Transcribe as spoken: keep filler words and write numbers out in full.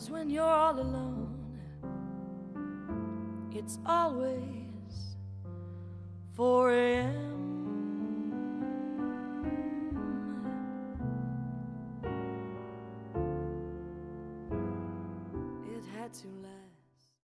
when you're all alone, it's always four a.m. It had to last